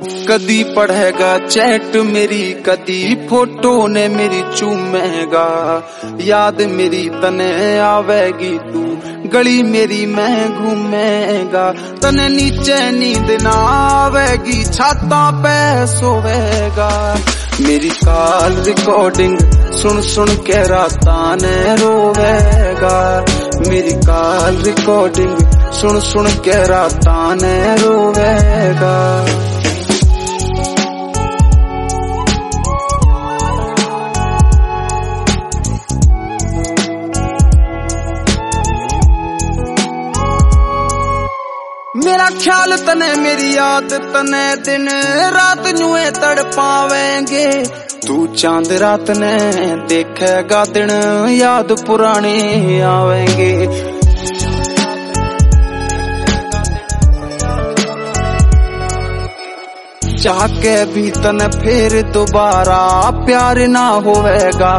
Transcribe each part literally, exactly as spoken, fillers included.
कदी पढ़ेगा चैट मेरी, कदी फोटो ने मेरी चूमेगा। याद मेरी तने आवेगी तू, गली मेरी मैं घूमेगा। तने नीचे नींद ना आवेगी, छाता पे सोवेगा। मेरी कॉल रिकॉर्डिंग सुन सुन के रातां ने रोवेगा। मेरी कॉल रिकॉर्डिंग सुन सुन के रातां ने रोवेगा। मेरा ख्याल तने मेरी याद तने दिन रात नुए तड़ पावेंगे। तू चांद रात ने देखेगा दिन याद पुराने आवेंगे। चाह के भी तने फिर दोबारा प्यार ना होवेगा।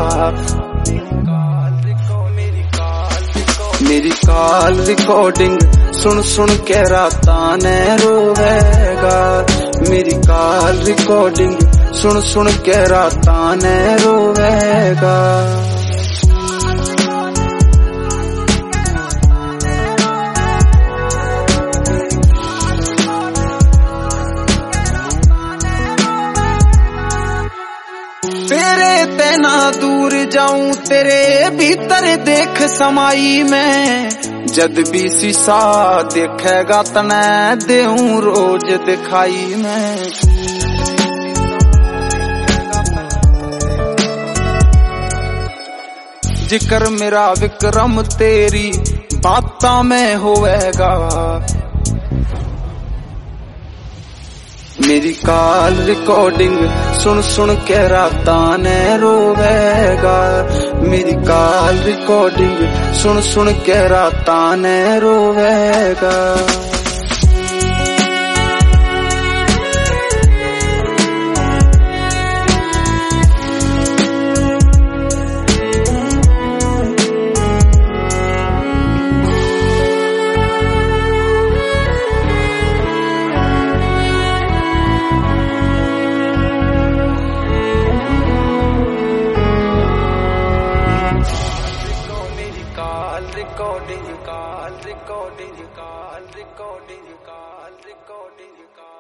मेरी कॉल रिकॉर्डिंग सुन सुन के रातां ने रोवेगा। मेरी कॉल रिकॉर्डिंग सुन सुन के रातां ने रोवेगा। तेरे ते ना दूर जाऊं, तेरे भीतर देख समाई मैं। जद भी शीशा देखेगा तने देऊं रोज दिखाई मैं। जिक्र मेरा विक्रम तेरी बातां में होवेगा। मेरी कॉल रिकॉर्डिंग सुन सुन के रातां ने रोवेगा। मेरी कॉल रिकॉर्डिंग सुन सुन के रातां ने रोवेगा। Recording, call, recording, call, recording, call, recording, call.